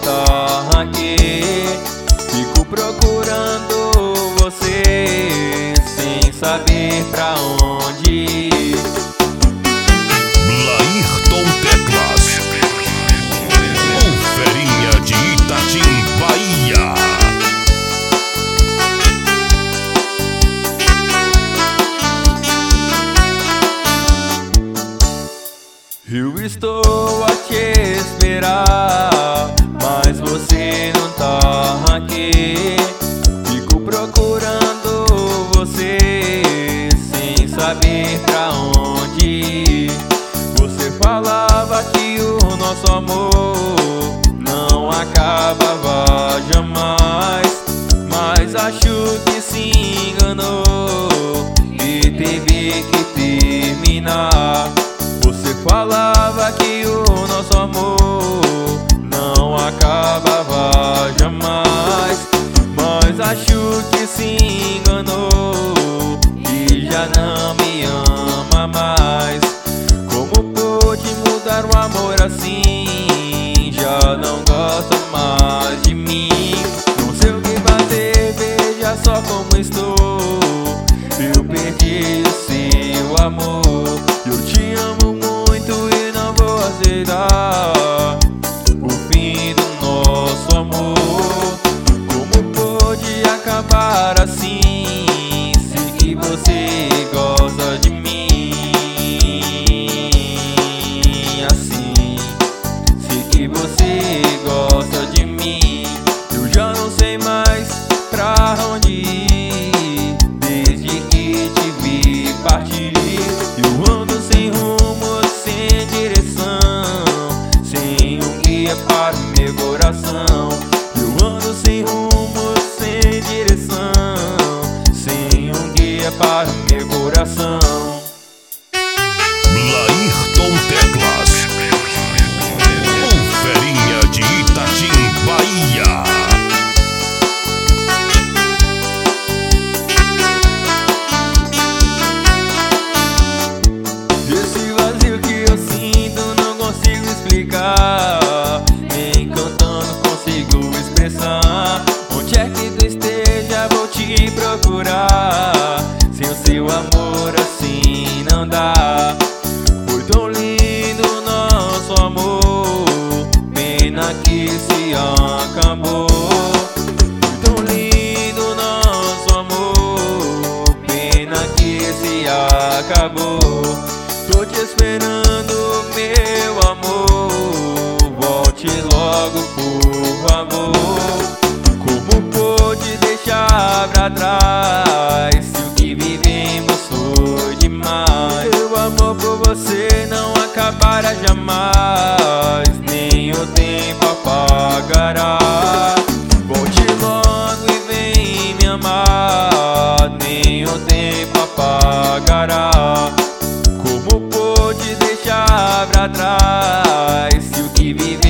tá aqui. Fico procurando você sem saber pra onde ir. Laírton Teclas, o ferinha de Itatim, Bahia. Eu estou a te esperar, mas você não tá aqui. Fico procurando você sem saber pra onde ir. Você falava que o nosso amor não acabava jamais, mas acho que se enganou e teve que terminar. Você falava que o nosso amor não acabava jamais, mas acho que se enganou e já não me ama mais. Como pôde mudar o amor assim? Já não gosta mais de mim. Não sei o que fazer, veja só como estou. Eu perdi o seu amor. Eu te amo muito e não vou aceitar o fim do nosso amor. Como pôde acabar assim? Sei que você gosta de mim assim. Sei que você gosta de mim. Eu já não sei mais pra onde ir desde que te vi partir. Eu ando sem rumo, sem direção, sem um guia para o meu coração. Eu ando sem rumo, sem direção, sem um guia para o meu coração. Laírton Teclas, o ferinha de Itatim, Bahia. Esse vazio que eu sinto não consigo explicar, nem cantando consigo expressar. Onde é que tu esteja, vou te procurar. Sem o seu amor assim não dá. Foi tão lindo nosso amor, pena que se acabou. Foi tão lindo nosso amor, pena que se acabou. Tô te esperando, meu amor, volte logo, por favor. Como pôde deixar pra trás se o que vivemos foi demais? Meu amor por você não acabará jamais, nem o tempo apagará. Volte logo e vem me amar, nem o tempo apagará. Como pôde deixar pra trás se o que vive